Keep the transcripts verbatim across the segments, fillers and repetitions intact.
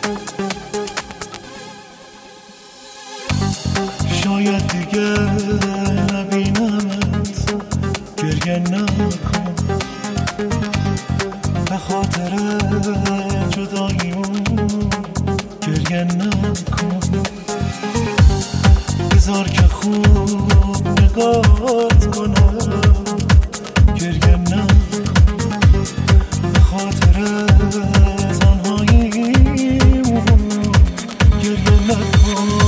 شاید دیگه نبینمت، گریه نکن به خاطر جداییمون، گریه نکن بذار که خوب نگات کنم، گریه نکن به خاطر تنهاییمون، گریه نکن.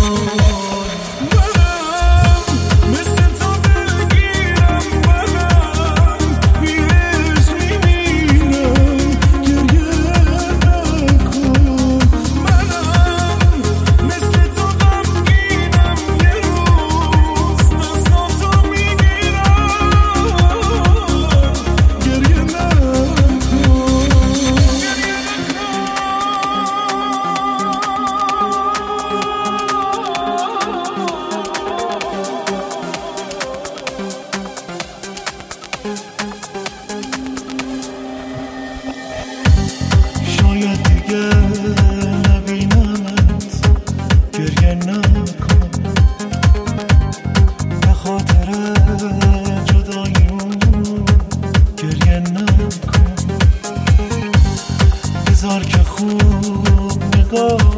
شاید دیگه نبینمت، گریه نکن به خاطر جداییمون، گریه نکن بذار که خوب نگاه